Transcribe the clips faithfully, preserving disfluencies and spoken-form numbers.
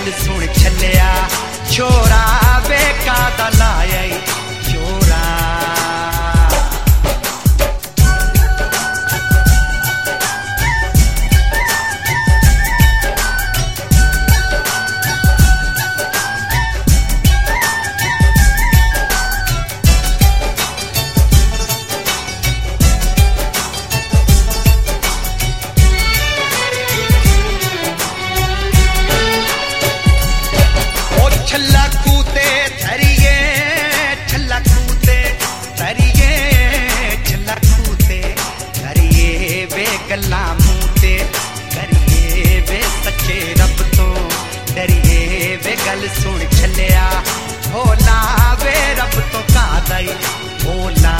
गल सुन छलिया छोरा वे कादा लाया चोरा छल्ला कूते धरिए छल्ला कूते धरिए छल्ला कूते धरिए वे गल्ला मूते करिए वे सच्चे रब तो डरिए वे गल सुन छलिया भोला वे रब तो कादाई भोला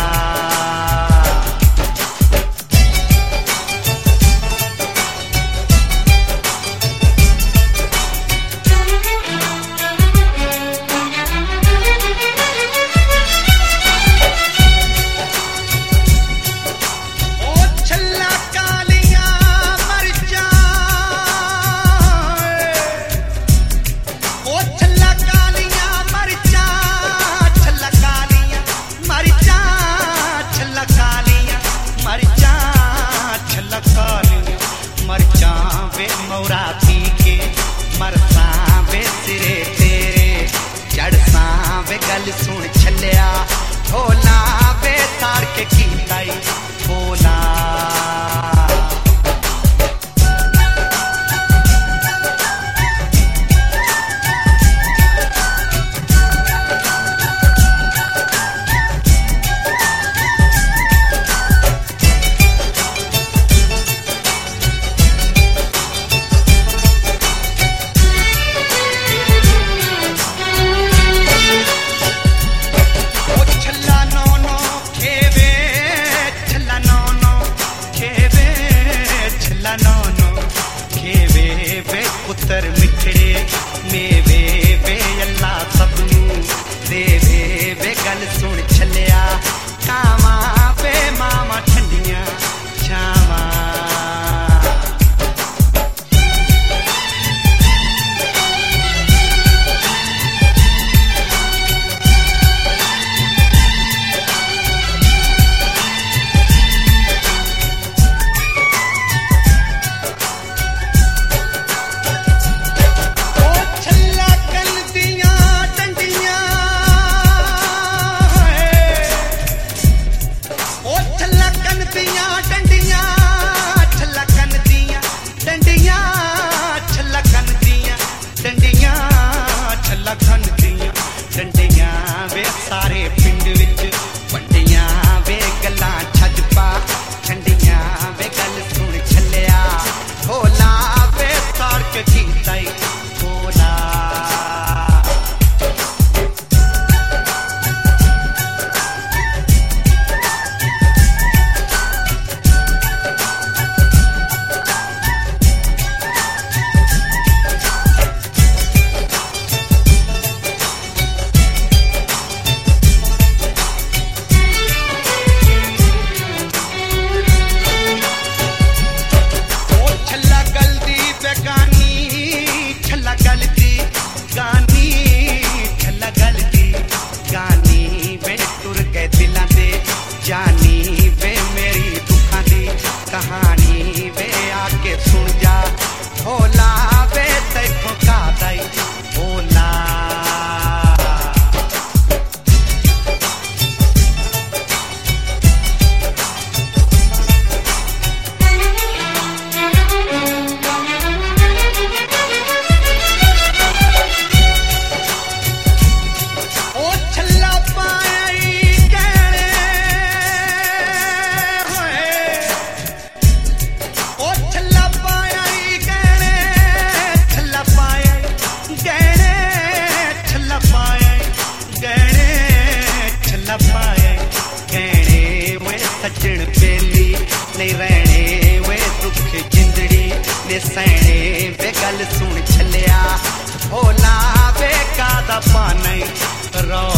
मौरा पी के मरसा वे सिरे तेरे जड़सा वे गल सुन छलिया भोला वे तार के कीताई भोला पुत्र मिठड़े मेवे वे अल्लाह सबनू देवे वे गल सुन छलिया कावा वे मामा ठंडियां छावा डंडियां वे सारे पिंड विच वंडियां वे गल्लां छज पा ठंडियां वे गल सुन छलिया भोला वे तार के कीताई भोला जानी वे मेरी दुखा दी कहानी वे आके सुन जा भोला वे तैथों कादाई भोला सजन बेली नहीं रहने वे दुख जिंदड़ी ने सहने वे गल सुन छलिया भोला वे कादा पाने रो